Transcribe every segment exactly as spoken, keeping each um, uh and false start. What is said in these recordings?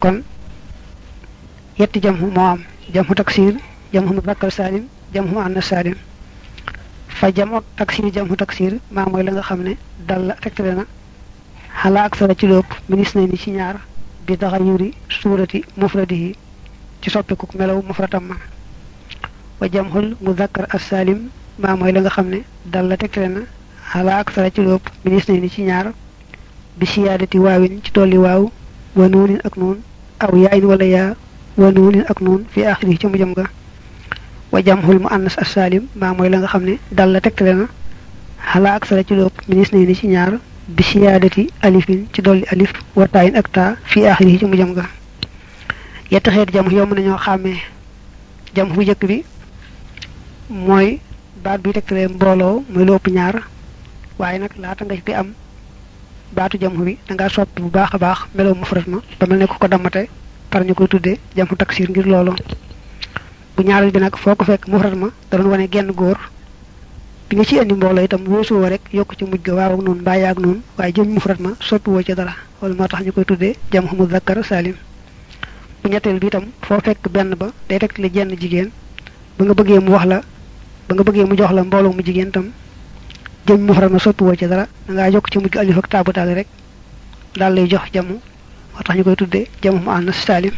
kon yetti jamhu moo am jamhu taksir jamhu muzakkar salim jamhu muannas salim fa jamu taksir jamhu taksir maa mooy la nga xam ne dal la tegtale na xala ak sara ci lépp minis nañ ni ci ñaar bi taxayuri suurati mufradihi ci soppiku melaw mufratam ma wa jamhul muzakkar as-salim maa mooy la nga xam ne dal la tegtale na xala ak sara ci lépp minis nañ ni ci ñaar bi siyaadati waawin ci dolli waaw wa nuunin ak nuun aw yaayin wala yaa wa nuunin ak nuun fi axiri ci mujjam ga wa jamhul muannas as-salim maa mooy la nga xam ne dal la tegtale na xala ak sara ci lépp minis nañ ni ci ñaar bi siyaadati alifin ci dolli alif wa taayin ak taa fi axiri ci mujjam ga yetti xeeti jamhu yomb nañoo xàmmee jamhu bu njëkk bi mooy baat bi tegtale mbooloo mooy lu ëpp ñaar waaye nag laata nga ci am baatu jamhu bi da nga soppi bu baax a baax melaw mufrad ma ba mel ne ko ko damate par ñu koy tuddee jamhu taksir ngir loolu bu ñaaral bi nag foo ko fekk mufrad ma da doon wane genn góor bi nga ci andi mbooloo itam weesu woo rek yokk ci mujj ga waaw ak noonu mbaa yaag noonu waaye jëm mufrad ma soppi woo ci dara loolu moo tax ñu koy tuddee jamhu muzakkar salim bu ñetteel bi itam foo fekk benn ba day tegtale jenn jigéen ba nga bëggee mu wax la ba nga bëggee mu jox la mbooloo mu jigéen itam jëm mufrad ma soppi woo ci dara da ngaa yokk ci mujj alif ak taabu taale rek daal lay jox jamu moo tax ñu koy tuddee jamhu muannas salim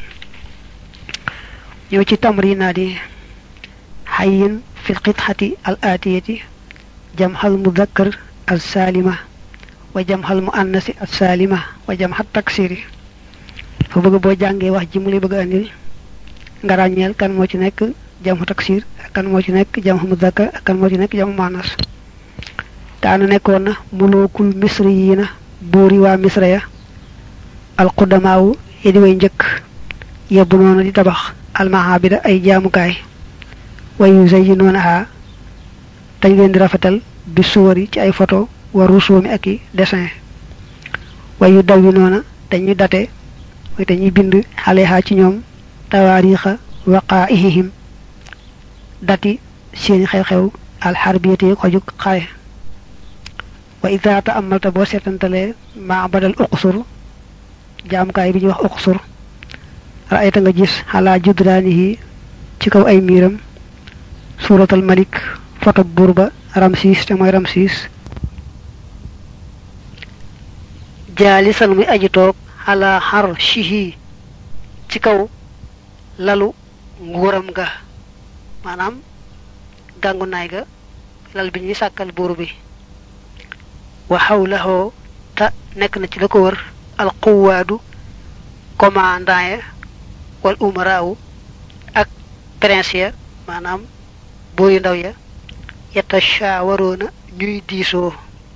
ñëw ci tamrinaat yi hayyin fi qit'ati al atiyati jamhal muzakkar as salima wa jamhal muannas as salima wa jamhat taksiri fa bëgg boo jàngee wax ji mu lay bëgg andil nga ràññeel kan moo ci nekk jamhu taksir kan moo ci nekk jamhu muzakkar kan moo ci nekk jamhu muannas kaana nekkoon na mulukul misriyiina buuri waa misra ya alqudamaawu yi di way njëkk yebbu noonu di tabax almahabida ay jaamukaay wayu zayyinoonaha dañ leen di rafetal bi suwari ci ay photo wa rusoomi ak i dessin wayu dawwi noona dañuy date mooy dañuy bind xaleha ci ñoom tawaarixa waqaa'ihim dati seeni xew-xew alxarbiyati ko juk xare wa idha ta'ammalta bo setantale ma badal uqsur jaamukaay bi ñu wax uqsur ra'ayta nga gis ala judranihi ci kaw ay miram suratul malik foto burba ramsis te moy ramsis jalisan muy aji tok ala harshihi ci kaw lalu nguram ga manam gangu nay ga lal bi ñi sakal bur bi wa hawlahu ta nek na ci lako wër al quwadu commandant ya wal umaraaw ak prince ya manam boy ndaw ya yatashawaruna ñuy diiso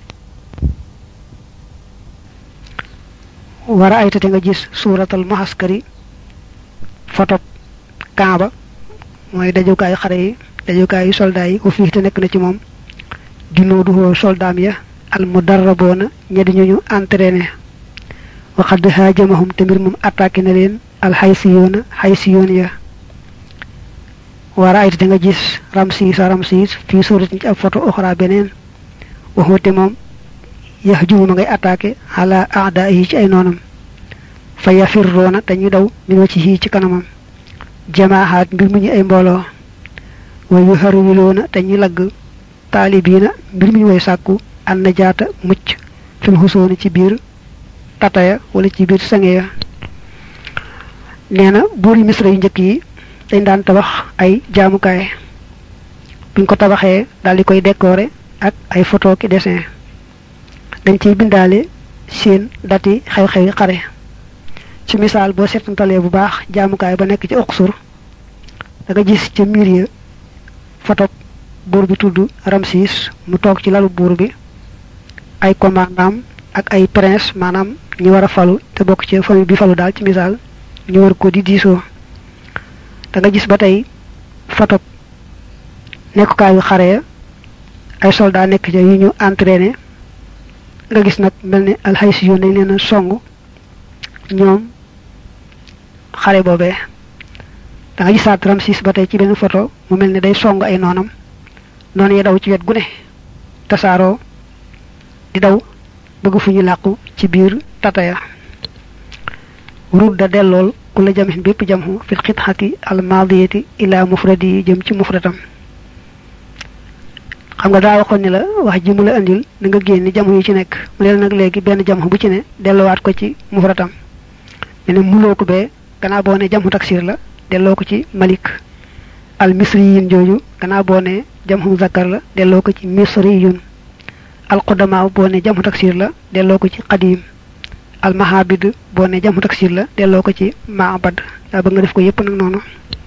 wara ay tete nga gis suratul muhaskari photo kaaba moy dajukaay xare yi dajukaay soldat yi ko fi te nek na ci mom junudu soldaam ya al mudarrabuna ñedi ñu entraîner wa qad hajamahum tamir mum attaqué na len al haysiyuna haysiyun ya wara ay nga gis ramsis ramsis fi surat ci ab photo okhra benen wa hote mom yahjumu ma ngay attaqué ala a'da'i ci ay nonam fa yafirruna dañu daw mi ci hi ci kanamam jama'at mbir mu ñi ay mbolo wa yuharwiluna dañu lag talibina mbir mu way sakku an najata mucc fil husuni ci bir tataya wala ci bir sangeya neena buri misra yu ñëk yi dañ daan tabax ay jaamukaay buñ ko tabaxé dal di koy décorer ak ay photo ki dessin dañ ci bindalé seen dati xew xew xare ci misal bo setantalé bu baax jaamukaay ba nek ci uqsur da nga gis ci mur ya photo bur bi tuddu ramsis mu tok ci lalu bur bi ay commandant ak ay prince manam ñi wara falu te bok ci famille bi falu dal ci misal ñu war ko di diso da nga gis batay photo nek kaayu xare ay soldat nek ci yu ñu entraîner nga gis nak melni al haysiyun dañ leena songu ñoom xare bobé da nga gisat ramsis batay ci ben photo mu melni day songu ay nonam non ya daw ci wet gu ne tasaro di daw bëgg fu ñu laqku ci biir tataya rudda dellool ku la jamhin bépp jamhu fil xitxati al maadiyati ila mufradi jëm ci mufradam xam nga daa waxoon ni la wax ji mu la andil da nga génn jamhu yi ci nekk mu ne nag léegi benn jamhu bu ci ne delluwaat ko ci mufradam ne ne muloo ko bee gannaaw boo ne jamhu taksir la delloo ko ci malik al misriyin jooju gannaaw boo ne jamhu zakkar la delloo ko ci misriyun al qudama boo ne jamhu taksir la delloo ko ci qadim al mahabid boo ne jamhu taksir la delloo ko ci maabad daa bëgg nga def ko yépp nag noonu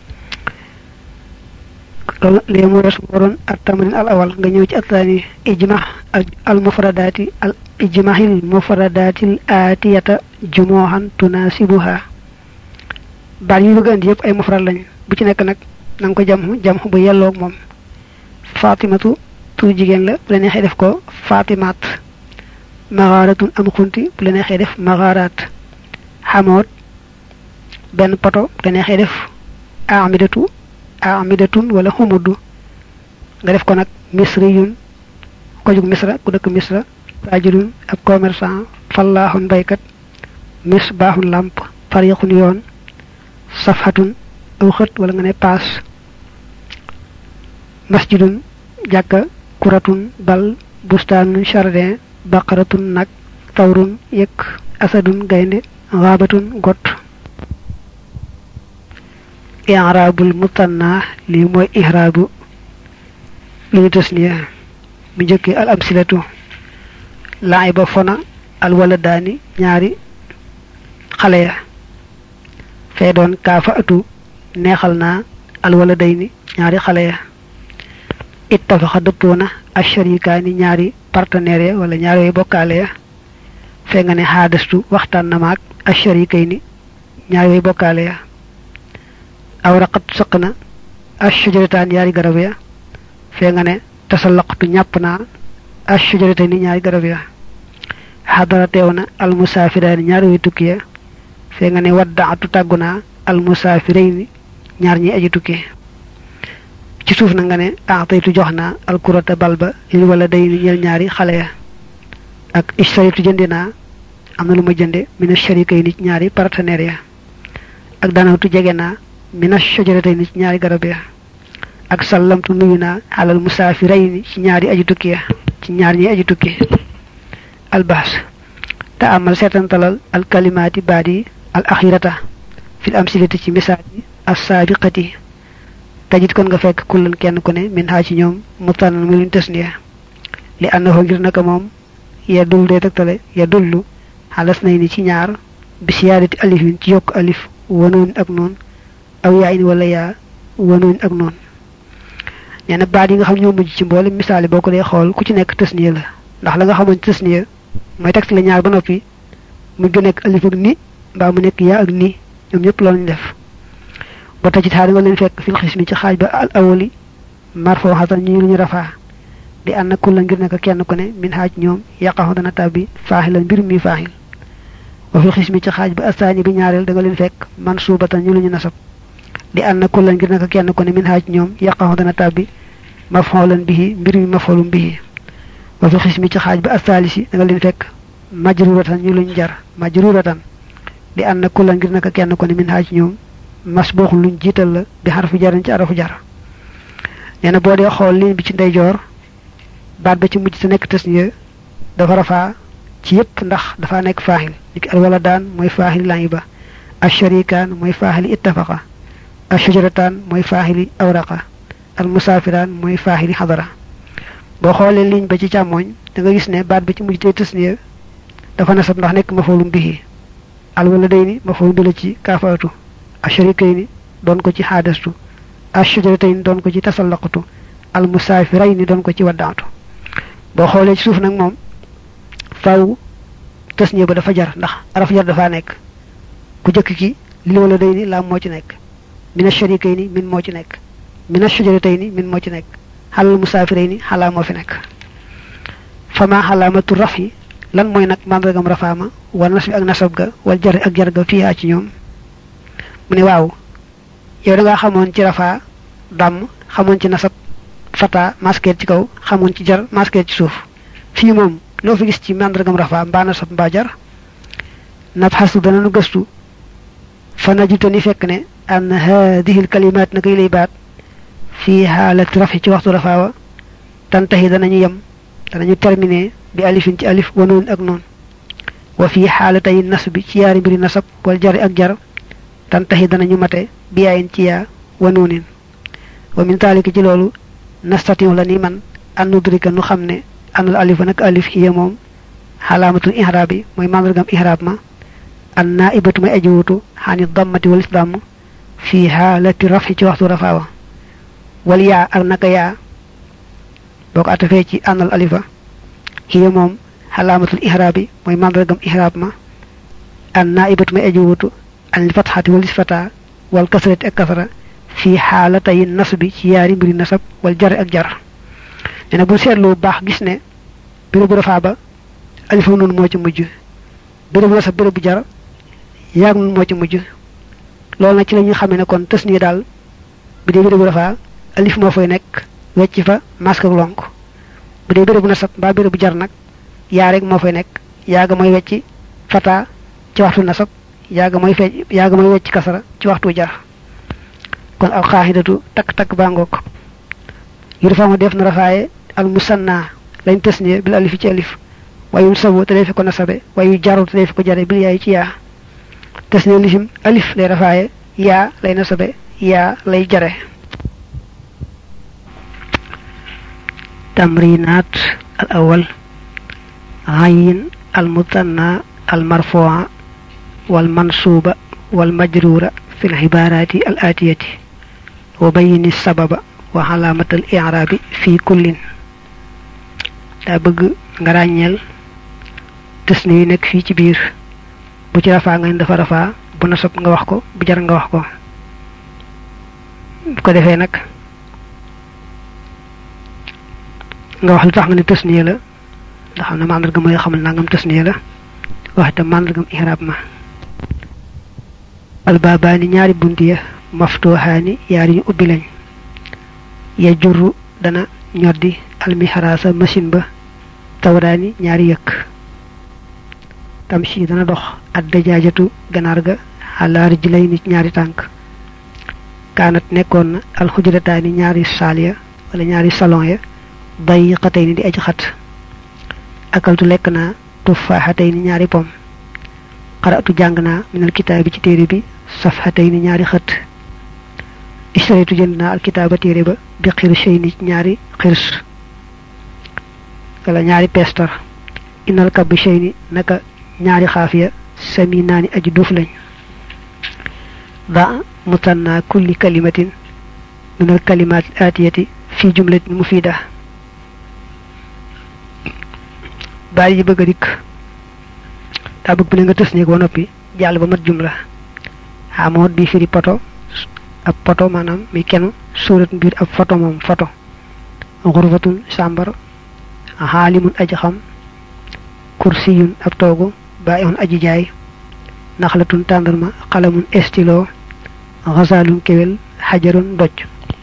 loolu léegi mu wees waroon at tamarin al awal nga ñëw ci attaani ijma al mufradati al ijmahil mufradatil atiyata jumuhan tunasibuha baat yi bëgg andi yépp ay mufrad lañ bu ci nekk nag na nga ko jamhu jamhu bu yelloog moom fatimatu tur jigéen la bu la neexee def ko fatimat magharatun am xunti bu la neexee def magharat xamoot benn poto bu la neexee def amidatu amidatun wala humudu nga def ko nag misriyun ko jug misra ku dëkk misra tajirun ab commerçant fallahun baykat misbahun lamp fariqun yoon safhatun aw xët wala nga ne paas masjidun jàkka kuratun bal bustaanun jardin baqaratun nag tawrun yëkk asadun gaynde ghabatun got i'rabul mutanna li mooy ihrabu li ñu tasniya bi njëkkee al amsilatu laiba fona al waladaani ñaari xale ya fee doon kaafa atu neexal naa al waladayni ñaari xale ya ittafaxa dëppoona asharikaani ñaari partenaire ya wala ñaari way bokkaale ya fee nga ne xaadastu waxtaan na maag asharikayni ñaari way bokkaale ya aw raqat sëq na ashujarataan ñaari garab ya fee nga ne tasallaqtu ñàpp naa ashujarataan ñaari garab ya xadara teew na almusaafiraani ñaari way tukki ya fee nga ne waddaatu tàggu naa almusaafirayni ñaar ñi aji tukki ci suuf na nga ne aataytu jox naa alkurata balba lil wala day ni ñeel ñaari xale ya ak ishtaritu jëndi naa am na lu ma jënde mina sharikayni ñaari partenaire ya ak danawtu jege naa mina shajaratayni ci ñaari garab ya ak sallamtu nuyu naa alal musaafirayni ci ñaari aji tukki ya ci ñaar ñi aji tukki albahs te amal seetantalal al kalimaati baadi al axirata fil amsilati ci misaal yi as saabiqati tajit kon nga fekk kullan kenn ku ne min haa ci ñoom mutanal mu luñ tasniya li annahu ngir naka moom ya dul dee tegtale ya dullu xalas nay ni ci ñaar bi siyaadati alifin ci yokk alif wanoon ak noon aw yaa in wala yaa wanoon ak noon nee na baat yi nga xam ñoo mujj ci mboole misaali boo ko dee xool ku ci nekk tasniya la ndax la nga xamoon ci tasniya mooy tegtale ñaar ba noppi mu gën nekk alif ak ni mbaa mu nekk yaa ak ni ñoom ñëpp loolu ñu def ba tajit xaar nga leen fekk fil xismi ci xaaj ba al awali marfoo xatan ñu lu ñu rafaa di ànd ku la ngir nekk kenn ku ne min xaaj ñoom yaqaxu dana tàbbi faaxilan mbir mi faaxil wa fil xismi ci xaaj ba asaani bi ñaareel da nga leen fekk mansuubatan ñu lu ñu nasab di ànd ku la ngir nekk kenn ku ne min xaaj ñoom yaqaxu dana tàbbi mafxoolan bihi mbir mi mafxoolum bihi wa fil xismi ci xaaj ba asaalisi da nga leen fekk majruratan ñu lu ñu jar majruratan di ànd ku la ngir nekk kenn ku ne min xaaj ñoom masbuux luñ jiital la bi xarfu jarin ci arafu jar nee na boo dee xool ligne bi ci ndeyjoor baat ba ci mujj sa nekk tasniya dafa rafaa ci yépp ndax dafa nekk faaxil niki al waladaan mooy faaxili laiba asharikaan mooy faaxili ittafaqa ashujarataan mooy faaxili awraqa al musaafiraan mooy faaxili xadara boo xoolee ligne ba ci càmmooñ da nga gis ne baat ba ci mujj tey tasniya dafa nasab ndax nekk mafoolum bihi al waladayni mafoolum bi la ci kaafaatu asharikayni doon ko ci xaadastu ashujaratayni doon ko ci tasallaqtu al musaafirayni doon ko ci waddaatu boo xoolee ci suuf nag moom faaw tasniya ba dafa jar ndax araf jar dafa nekk ku jëkk ki li wala day ni laam moo ci nekk mina sharikayni min moo ci nekk mina shujaratayni min moo ci nekk xalal musaafirayni xalaa moo fi nekk fama xalaamatu rafi lan mooy nag mandargam rafaama wal nasbi ak nasab ga wal jar ak jar ga fiihaa ci ñoom mu ne waaw yow da ngaa xamoon ci rafaa dàmm xamoon ci nasab fata masquer ci kaw xamoon ci jar masquer ci suuf fii moom loo fi gis ci mandargam rafaa mbaa nasab mbaa jar nab xasu dana nu gëstu fa najutani fekk ne an hadhihi al kalimat nakay lay baat fi halati rafi ci waxtu rafaawa tantahi danañu yam danañu terminer bi alifin ci alif wa nun ak non wa fi halatay nasbi ci yaari mbiri nasab wal jar ak jar tantahi danañu mate bi yayin ci ya wa nunin wa min talika ci lolu nastati la ni man an nudrika nu xamne anal alif nak alif hiya mom halamatul ihrabi moy mandargam ihrab ma an naibatu may ajiwutu hani dammati wal islam fi halati rafi ci waxtu rafawa wal ya ak naka ya boko atafé ci anal alifa hiya mom halamatul ihrabi moy mandargam ihrab ma an naibatu may ajiwutu an fathati wal isfata wal kasrati ak kasra fi halatay nasbi ci yaari mbiri nasab wal jar ak jar dina bu sétlu bax gis ne biru bu rafa ba alif nun mo ci mujj biru bu nasab biru bu jar yaag nun mo ci mujj lool na ci lañu xamé ne kon tasni dal bi de biru bu rafa alif mo fay nek wecc fa mask ak lonk bu de biru bu nasab ba biru bu jar nak ya rek mo fay nek yaaga moy wecc fata ci waxtu nasab yaaga moy fe yaaga moy wecc kasara ci waxtu jar kon al qa'idatu tak tak bangok yirfa mo def na rafaaye al musanna lañ tasniya bil alif ci alif wayu sabu te def ko nasabe wayu jaru te def ko jare bil yaay ci ya tasniya lisim alif lay rafaaye ya lay nasabe ya lay jare tamrinat al awwal ayn al mutanna al marfu'a wal mansuba wal majrura fi al ibarati al atiyati وبين السبب وعلامة الإعراب في كل دا bëgg nga ragnel tesni nek fi ci biir bu ci rafa nga dafa rafa bu nasab nga wax ko bu jar nga wax ko bu ko defé nak nga wax lu tax nga ni tesni la da xamna mandarga moy xamal nangam tesni la wax ta mandargam i'rab ma al babani ñaari buntiya maftuhani yaari ñu ubbi lañ ya jurru dana ñoddi al mihrasa machine ba tawrani ñaari yek tamshi dana dox ad dajajatu ganar ga ala rijlay nit ñaari tank kanat nekkon al hujratani ñaari saliya wala ñaari salon ya dayiqatayni di aji xat akaltu lekna tufahatayni ñaari pom qara'tu jangna min al kitabi ci téré bi safhatayni ñaari xat ishtaritu jëndna al kitaba téré ba bi qirshayni ñaari qirs kala ñaari pestor inal kabshayni naka ñaari khafiya saminani aji duf lañ da mutanna kulli kalimatin min al kalimat atiyati fi jumlatin mufida bari yi bëgg dik da bëgg nga tessni ko nopi jall ba mat jumla amod bi firi poto ab poto manam mi kenu surat bir ab photo mom photo ghurfatun sambar halimun aji xam kursiyun ab togu ba'ihun aji jaay nakhlatun tandarma qalamun estilo ghazalun kewel hajarun doj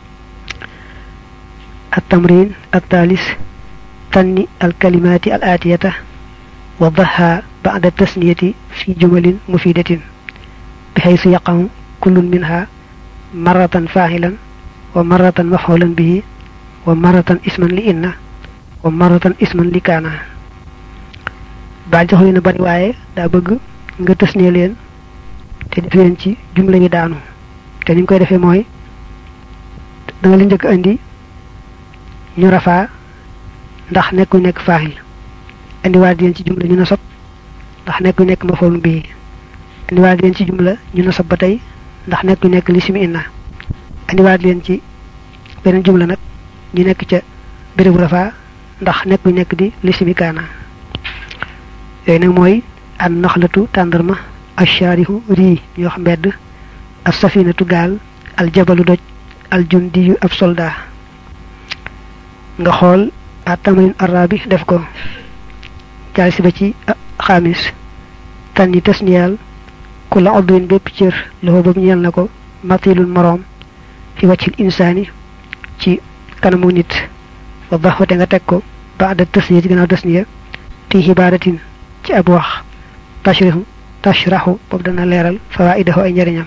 at-tamrin at-talis tanni al-kalimati al-atiyata وضحها بعد التسنية في جمل مفيدة بحيث يقع كل منها مرة فاعلا ومرة مفعولا به ومرة اسما لإن ومرة اسما لكان بعد خلينا بري واye da bëgg nga tessné len té def len ci jumla yi daanu té ni koy défé moy da nga leen jëk andi ñu rafa ndax nekku nek fa'il andi waat len ci jumla ñu nasab ndax nekku nek maf'ul bi andi waat len ci jumla ñu nasab batay ndax nekku nek lismi inna andi waat len ci benen jumla nak ñu nek ca berebu rafa ndax nekku nek di lismi kana yoy nak moy an nakhlatu tandarma asharihu ri ñu wax mbedd as-safinatu gal al jabalu doj al jundi ab soldat nga xol at-tamrin arabi def ko jaay ci ba ci khamis tan ni tasniyal kula udwin bepp cieur lo bam ñel nako matilul marom fi wacil insani ci kanamu nit wa bahwate nga tek ko ba'da tasniyati gëna tasniya fi hibaratin ci ab wax tashrihu tashrahu boobu dana leeral fawaidahu ay njariñam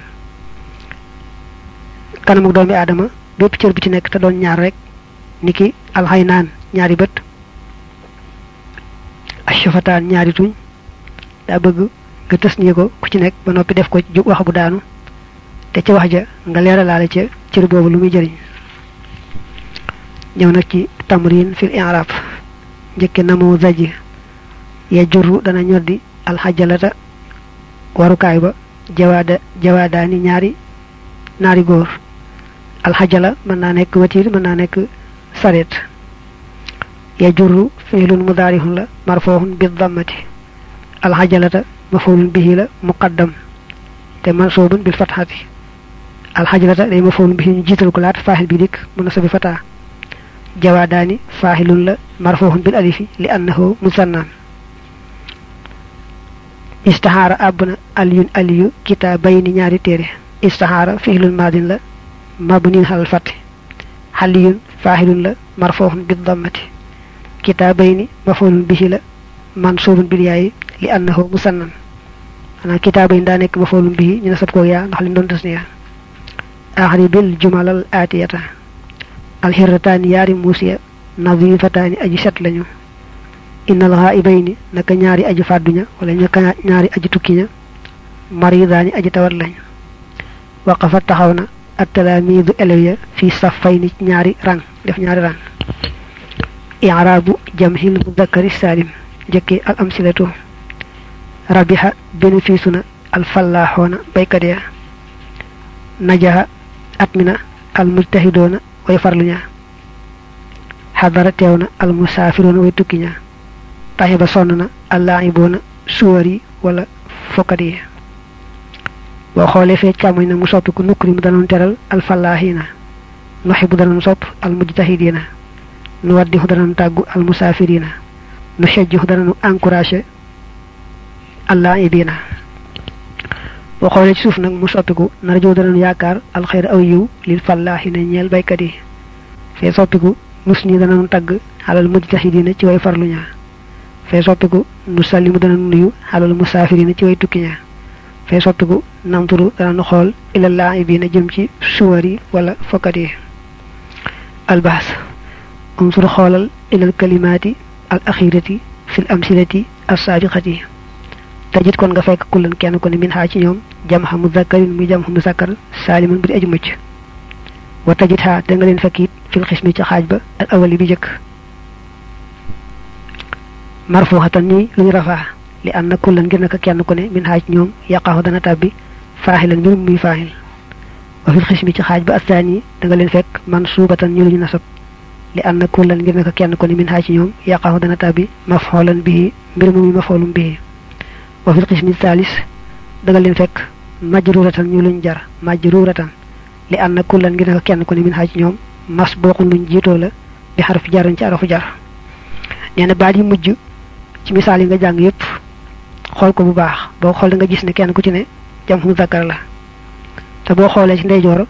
kanamu doomi aadama bépp cër bi ci nekk te doon ñaar rek niki alxaynaan ñaari bët ashafataan ñaari tuñ daa bëgg nga tës nii ko ku ci nekk ba noppi def ko ci wax bu daanu te ci wax ja nga leeralaale ca cër boobu lu muy jëriñ ñëw nag ci tamrin fil i'rab njëkke namu zaji ya jurru dana ñoddi alxajalata warukaay ba jawaada jawaadaani ñaari ñaari góor alxajala mën naa nekk watiir mën naa nekk saret ya jurru fi'lun mudaarihun la marfuuhun bi dammati alxajalata maf'uulun bihi la muqaddam te mansuubun bil fatxati alxajalata day maf'uulun bihi ñu jiital ko laat faaxil bi dikk munasabi fataa jawaadaani faaxilun la marfuuhun bil alifi li annahu musannaan istaxaara àbbna aliyun aliyu kitaabayni ñaari téere istaxaara fi'lun maadin la mabniin alal fathi xaliyun faaxilun la marfuuhun bi dammati kitaabayni maf'uulun bihi la mansuubun bil yaayi li annahu musannan ana kitaabayni daa nekk maf'uulun bihi ñu nasab ko yaa ndax li doon tasniya axri bil jumalal aatiyata alxirrataani yaari muusiya nadifataani aji set lañu innal xaa'ibayni naka ñaari aji fàdduña wala ñaka ñaari aji tukkiña maridaani aji tawat lañu waqafa taxaw na at-talaamiidu élèves ya fii safayni ñaari rang def ñaari rang i'raabu jamhil mudakkari saalim njëkkee al amsilatu rabiha bénéfice na al fallaaxoona baykat ya najaha atmina al mujtahidoona way farluña xadara teew na al musaafiroona way tukkiña taxiba sonn na al laa'iboona suwar yi wala fokkat yi boo xoolee fee càmmoñ nag mu soppi ku nukkuri mu danoon teral al fallaaxiina noxi bu danoon sopp al mujtahidiina nu waddixu danoon tàggu al musaafiriina nu xejjixu danoon encouragé al laa'ibiina boo xoolee ci suuf nag mu soppiku narjoo danoon yaakaar alxayr aw yiw lil fallaaxiina ñeel baykat yi fee soppiku nus nii danoon tagg xalal mujtahidiina ci way farluña fee soppiku nu sallimu danoon nuyu xalal musaafiriina ci way tukkiña fee soppiku namturu danañu xool ilal laa'ibiina jëm ci suwar yi wala fokkat yi albahs unsur xoolal ilal kalimaati al axirati fil amsilati as-saabiqati tajit kon nga fekk kullan kenn ko ne min xaa ci ñoom jamxa muzakkarin muy jamxa muzakkar saaliman bu di aju mucc wa tajit xaa da nga leen fekk it fil xismi ci xaaj ba al awali bi jëkk marfuxatan nii lu ñu rafaa li an na kullan ngir naka kenn ku ne min xaaj ñoom yaqaaxu dana tàbbi faaxilan mbir muy faaxil wa fil xismi ci xaaj ba astaani da nga leen fekk man suubatan ñu lu ñu nasab li an na kullan ngir naka kenn ku ne min xaaj ñoom yaqaaxu dana tàbbi mafxoolan bihi mbir muy mafxoolum bihi wa fil xismi taalis da nga leen fekk majruratan ñu luñ jar majruratan li an na kullan ngir naka kenn ku ne min xaaj ñoom masbuqun luñ jiitoo la bi xarfi jaran ci arafu jar nee na baat yi mujj ci misaal yi nga jàng yépp xool ko bu baax boo xool da nga gis ne kenn ku ci ne jam muzakkar la te boo xoolee ci ndeyjoor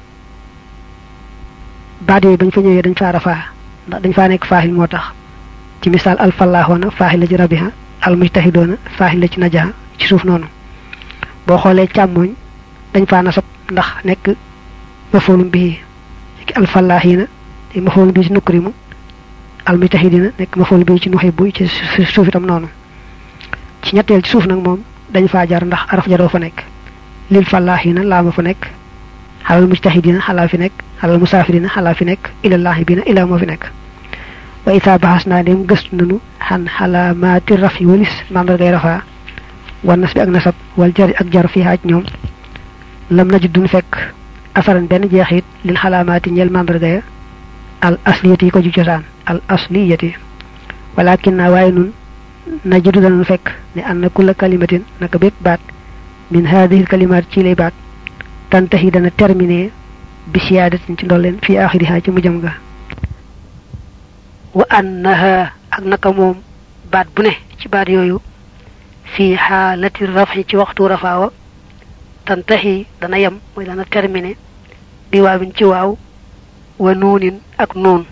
baat yooyu bañ fa ñëwee dañ faa rafaa ndax dañ faa nekk faaxil moo tax ci misaal al fallaahoona faaxil la ci rabiha al mujtahidoona faaxil la ci najaha ci suuf noonu boo xoolee càmmooñ dañ faa nasab ndax nekk mafoolum bii al fallaahiina te mafoolum bii ci nukkurimu al mujtahidiina nekk mafoolum bii ci nuxibu ci suuf itam noonu ci ñetteel ci suuf nag moom dañ faa jar ndax araf jaroo fa nekk lil fallaahiina laama fa nekk xalal mujtahidiina xalaa fi nekk xalal musaafiriina xalaa fi nekk ilal laahibiina ilaa moo fi nekk wa isaa baxas naa dem gëstu nanu xan xalaamaati raf yi walis mandargay rafaa wan nas bi ak nasab wal jari ak jar fii xaaj ñoom lam najid duñ fekk asaran benn jeexit lil xalaamaati ñeel mandargaya al asliyati yi ko ju cosaan al asliyati walakin naa waaye nun najidu danañ fekk ne an na kulla kalimatin naka bépp baat min haadihi kalimaat ci lay baat tantahi dana terminé bi siyaadatin ci ndolleen fii axiriha ci mujjam ga wa annaha ak naka moom baat bu ne ci baat yooyu fii xaalati raf'i ci waxtu rafaawa tantahi dana yem mooy dana terminé bi waawin ci waaw wa nuunin ak nuun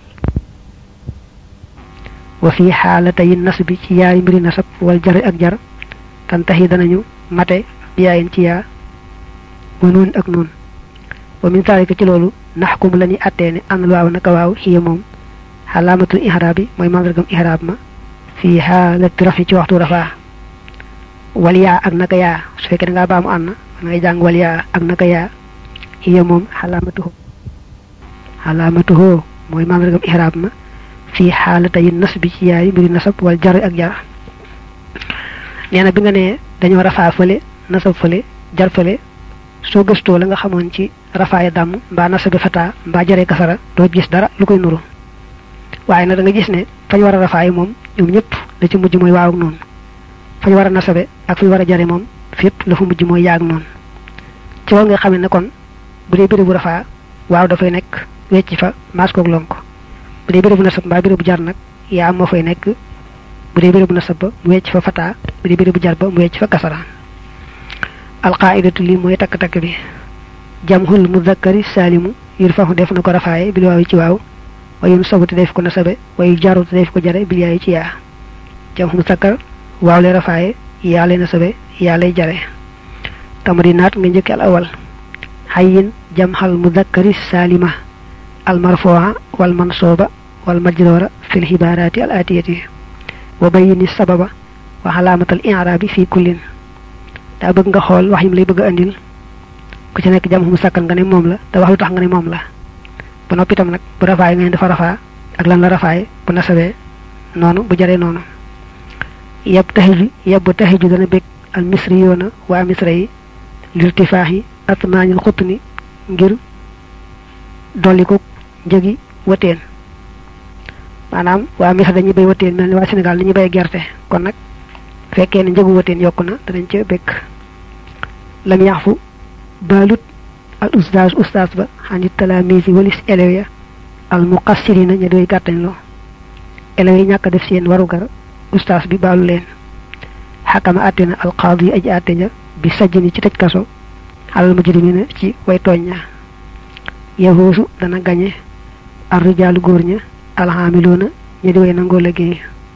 wa fii xaalatay nasbi ci yaari mbiri nasab wal jar ak jar tantahi danañu mate bi yaayin ci yaa wa nuun ak nuun wa min zalika ci loolu naxkum la ñuy attee ne an waaw naka waaw xiya moom xalaamatul ihraab bi mooy mandargam ihraab ma fii xaalati rafi ci waxtu rafaa wal yaa ak naka yaa su fekkee da ngaa baamu ànd na ngay jàng wal yaa ak naka yaa xiya moom xalaamatuhu xalaamatuhu mooy mandargam ihraab ma fii xaalatay nas bi ci yaay mbiri nasab wal jar ak jar nee na bi nga ne dañoo rafaa fële nasab fële jar fële soo gëstoo la nga xamoon ci rafaaya dàmm mbaa nasabi fataa mbaa jaree kasara doo gis dara lu koy nuru waaye nag da nga gis ne fañ war a rafaay moom ñoom ñëpp la ci mujj mooy waaw ak noonu fañ war a nasabe ak fañ war a jare moom fépp la fa mujj mooy yaag noonu ci loolu nga xamee ne kon bu dee bérébu rafaa waaw dafay nekk wecc fa maas koog lonk bu dee bérébu nasab mbaa bérébu jar nag yaa moo fay nekk bu dee bérébu nasab ba mu wecc fa fataa bu dee bérébu jar ba mu wecc fa kasara alqaidatu li mooy takk-takk bi jamhul muzakkari saalimu yurfahu def na ko rafaaye bil waaw ci waaw wayun sabuti def ko nasabe wayu jaruti def ko jare bil yaay ci yaa jamhul muzakkar waaw lay rafaaye yaa lay nasabe yaa lay jare tamrinaat nga njëkk al awal hayyin jamhal muzakkari saalima al marfu'a wal mansuba wal majrura fil hibarati al atiyati wa bayyini sababa wa alamatal i'rabi fi kullin daa bëgg nga xool wax yim lay bëgg a andil ku ci nekk jam mu sàkkal nga ne moom la te wax lu tax nga ne moom la ba noppi itam nag bu rafaay nga ne dafa rafaa ak lan la rafaay bu nasabee noonu bu jaree noonu yeb taxiju yeb bu taxiju dana bég al misri yoona waa misra yi lirtifaax yi atmaañul xutt ni ngir dolli ko njëgi wateen maanaam waa misra dañuy bay wateen mel ni waa Sénégal dañuy bay gerte kon nag fekkee ne njëgu wateen yokku na danañ ca bég lam yaxfu baalut al ustaas ustaas ba xanit talaamiisi walis élèves ya al muqassirina ña doy gàttañ loo élèves yi ñàkk def seen warugar ustaas bi baalu leen xakama àtte na al qaadi yi aji àtte ja bi sajjini ci tëj kaso alal mujrimina ci way tooñ ña yahoosu dana gañe ar rijaalu góor ña alxaamiloona ña di way nangoo liggéey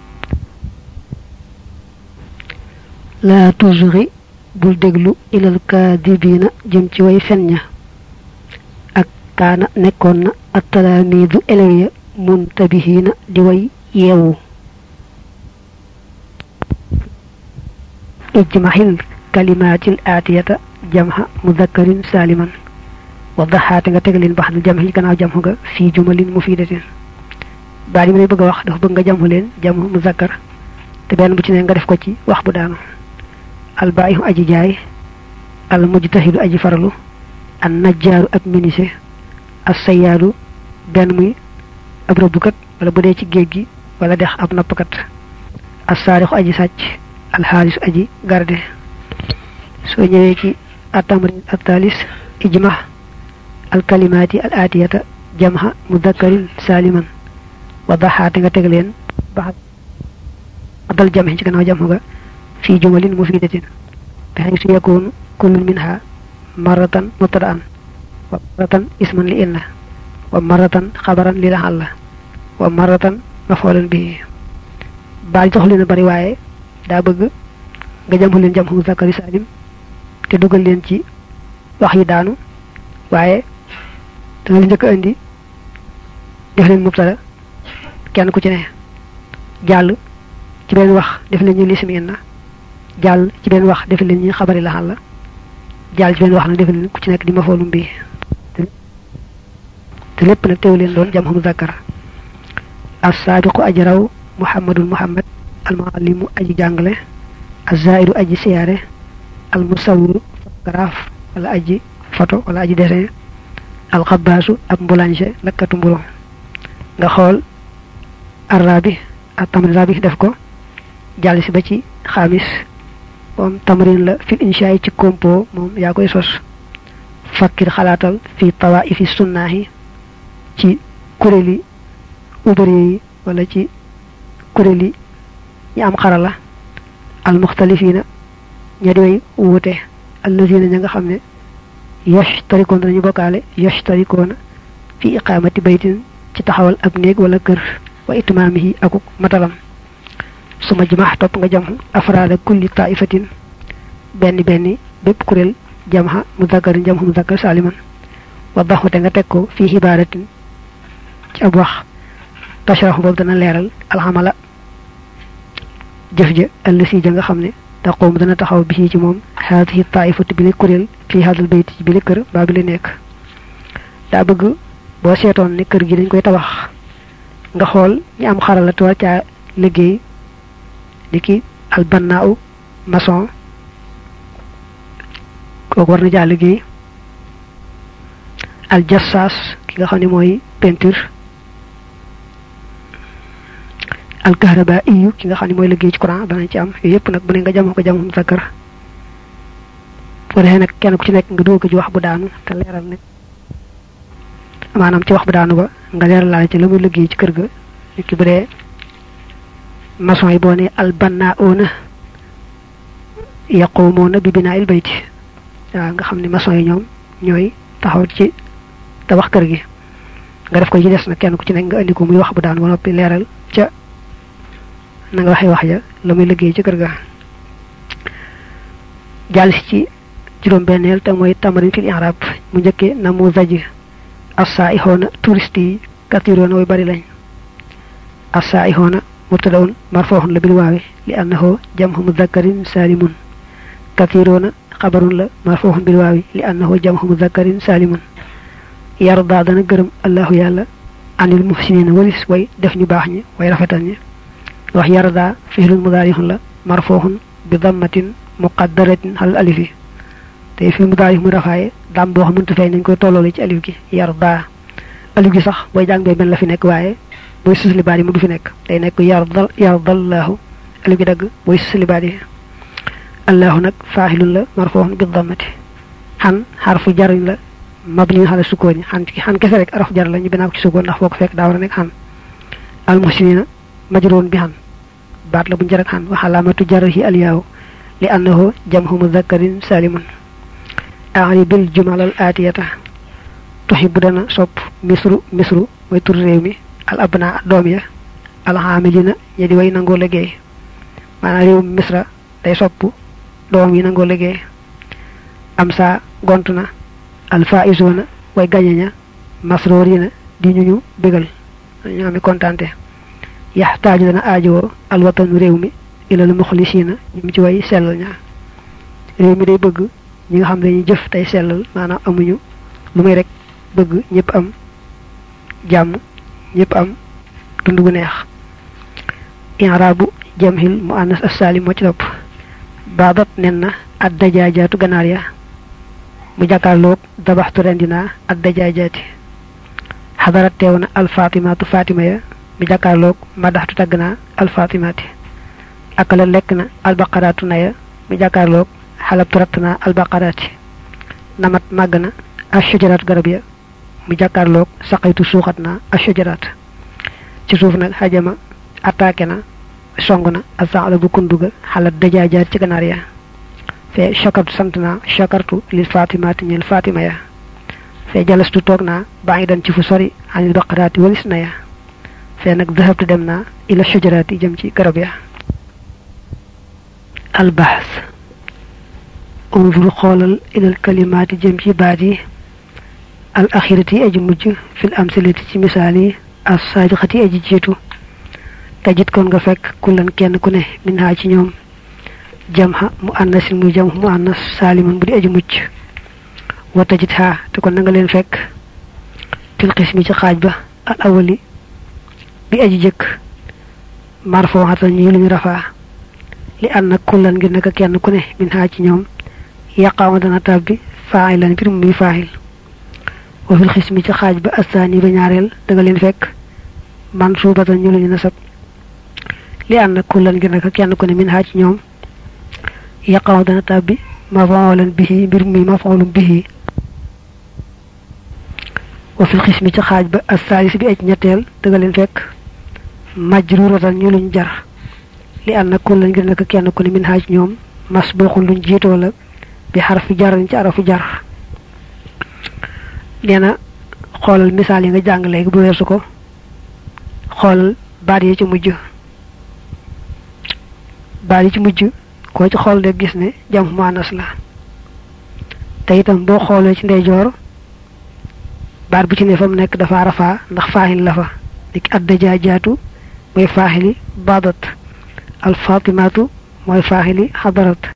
laa tujri bul déglu ilal kaadibiina jëm ci way fen ña ak kaana nekkoon na attalaamiidu élèves ya muntabihiina di way yeewu ijmahil kalimaatil aatiyata jamha mudakkarin saaliman wa daxaate nga tegalin bax dal jamhi gannaaw jamhu ga fii jumalin mufiidatin baat yi ma lay bëgg a wax dafa bëgg nga jamhu leen jamhu muzakkar te benn bu ci ne nga def ko ci wax bu daanu albaayihu aji jaay al mujtahidu aji faralu an najjaaru ab minise as sayyaadu benn muy ab rëbbukat wala bu dee ci géej gi wala dex ab nappkat as saarixu aji sàcc alxaalisu aji garde soo ñëwee ci atamrin attalis ijma al kalimaati al aatiyata jamha mudakkarin saaliman wa daxaate nga teg leen bax dal jamhi ci gannaaw jamhu ga fi jumalin mufidatin bihaythu yakunu kullun minha marratan mubtada'an wa marratan isman li inna wa marratan khabaran li lahalla wa marratan maf'ulan bihi baal tax leen bari waaye daa bëgg nga jamhu leen jamhu zakari salim te dugal leen ci wax yi daanu waaye dana leen njëkk andi def leen mubtada kenn ku ci ne jàll ci benn wax def leen ñu lismi inna jàll ci benn wax def leen ñi xabari la xal la jàll ci benn wax nag def leen ku ci nekk di mafoolum bi te lépp nag teew leen doon jam xam zakkar as-saabiqu aji raw muhammadun muhammad al-muallimu aji jàngale az-zairu aji siyaare al-musawwiru photographe wala aji photo wala aji dessin al-xabbaasu ab boulanger lakkatu mburu nga xool arabi ak tamrin bi def ko jàll si ba ci xaamis moom tamrin la fil insha'i ci compo moom yaa koy sos fakkir xalaatal fi tawaifi sunnaahi ci kuréeli ubari yi wala ci kuréeli ñi am xarala al muxtalifina ña di way wuute allazina ña nga xam ne yashtarikoon dañu bokkaale yashtarikoona fi iqamati baytin ci taxawal ab néeg wala kër wa itmaamihi akuk matalam suma jimax topp nga jam afraada kulli taifatin benn benn bépp kuréel jamha mudakkarin jamhu mudakkar saliman wa daxu te nga teg ko fii xibaaratin ci ab wax tashrax boobu dana leeral alxamala jëf ja ëllësi ja nga xam ne taqoom dana taxaw bi ci moom haadihi taifatu bi la kuréel fii haadal bayt ci bi la kër baa bi la nekk daa bëgg boo seetoon ne kër gi dañ koy tabax nga xool ñi am xarala te war caa liggéey ni ki albannaaw maçon kooku war na caa liggéey aljassaas ki nga xam ne mooy peinture alkahraba iyu ki nga xam ne mooy liggéey ci courant danañ ci am yooyu yëpp nag bu ne nga jam ko jam muzakkar foo defee nag kenn ku ci nekk nga dugg ko ci wax bu daanu te leeral ne maanaam ci wax bu daanu ba nga leeral laale ci la muy liggéey ci kër ga nit ki bu dee maçon yi boo ne albannaauna yaquumuuna bi binaa'il bayti waaw nga xam ne maçon yi ñoom ñooy taxaw ci tabax kër gi nga def ko ci des nag kenn ku ci nekk nga indi ko muy wax bu daanu ba noppi leeral ca na nga waxee wax ja la muy liggéey ci kër ga jàll si ci juróom benneel te mooy tamarin fil i'rab mu njëkkee namuzaj as-saa'ixoona touriste yi katiroona way bari lañ as-saa'ixoona mubtadaun marfuuxun la bil waawi li annahu jam'u mudakkarin saalimun katiroona xabarun la marfuuxun bil waawi li annahu jam'u mudakkarin saalimun yarda dana gërëm allahu yàlla anil muhsiniina walis way def ñu baax ñi way rafetal ñi wax yarda fi'lun mudaari'un la marfuuxun bi dammatin muqaddaratin al alifi te fi mudaari mu rafaaye daam boo xam mënta fay nañ koy tolloole ci alif gi yarda alif gi sax booy jàng bee benn la fi nekk waaye booy susli baat yi mu du fi nekk day nekk yardal yardallahu alif gi dagg booy susli baat yi allahu nag faahilun la marfuuxun bi dammati xan xarfu jariñ la mabni ala sukkoon xan xan kese rek araf jar la ñu binaa ko ci sukkoon ndax foo ko fekk daa war a nekk xan al muhsinina majruun bi xan baat la bu jar ak xan wa alaamatu jarrihi alyaaw li annahu jam'u mudakkarin salimun aari bil jumalal aatiyata tuhibbu dana sopp misru misru mooy tur réew mi al abna doom ya al haamilina ñi di way nangoo liggéey maanaam réew misra day sopp doom yi nangoo liggéey am saa gont na al faizuna way gañeña masroorina di ñu ñu bégal ñu ami kontante yaxtaaju dana aajowoo al watanu réew mi ilal muxlisiina ñu ci way sellal ña réew mi day bëgg ñi nga xam ne dañuy jëf tey sellal maanaam amuñu lu may rek bëgg ñëpp am jàmm ñëpp am dund gu neex i'raabu jamhil muannas as-salim moo ci topp baadat nen na ad dajaajaatu ganaar ya mu jàkkaarloog dabaxtu rendina ad dajaajaati xadarat teew na alfatimaatu fatima ya mu jàkkaarloog madaxtu tagg naa alfatimaati akala lekk na albaqaraatu na ya mu jàkkaarloog xalabtu ratt naa albaqaraati namat màgg na ashajaraat garab ya mu jàkkaarloog saqaytu suuxat naa ashajaraat ci suuf nag xajama attaqué na song na asaala bu kunduga xalat dajaajaat ci ganaar ya fee shakartu sant naa shakartu lil fatimaati ñeel fatima ya fee jalastu toog naa baa ngi dan ci fu sori anil baqaraati walis na ya fee nag dahabtu dem naa ila shajaraati jëm ci garab ya albahs unzur xoolal ilal kalimaati jëm ci baat yi al axirati aji mujj fil amsilati ci misaal yi as saadiqati aji jiitu tajit kon nga fekk kullan kenn ku ne min haa ci ñoom jamha mu annasin muy jam mu annas saaliman bu di aji mucc wa tajit haa te kon na nga leen fekk fil qismi ci xaaj ba al awali bi aji jëkk marfuuxatan ñi lu ñu rafaa li anna kullan ngir naka kenn ku ne min haa ci ñoom yaqaama dana tabbi faa'ilan mbir muy faa'il wa fil xismi ci xaaj ba asaani ba ñaareel da nga leen fekk mansuubatan ñu lu ñu nasab li anna kullan ngir naka kenn ku ne min haa ci ñoom yaqaama dana tabbi maf'uulan bihi mbir muy maf'uulun bihi wa fil xismi ci xaaj ba asaalis bi aj ñetteel da nga leen fekk majruuratan ñu luñ jar li anna kullan ngir naka kenn ku ne min haa ci ñoom masbuuxun luñ jiitoo la bi xarfi jar ci arafu jar nee na xoolal misaal yi nga jàng léegi bu weesu ko xoolal baat yi ci mujj baat yi ci mujj koo ci xool de gis ne jam muannas la te itam boo xoolee ci ndeyjoor baat bu ci ne fa mu nekk dafa rafaa ndax faaxil la fa dik addajaajaatu mooy faaxili baadat al fatimatu mooy faaxili xadarat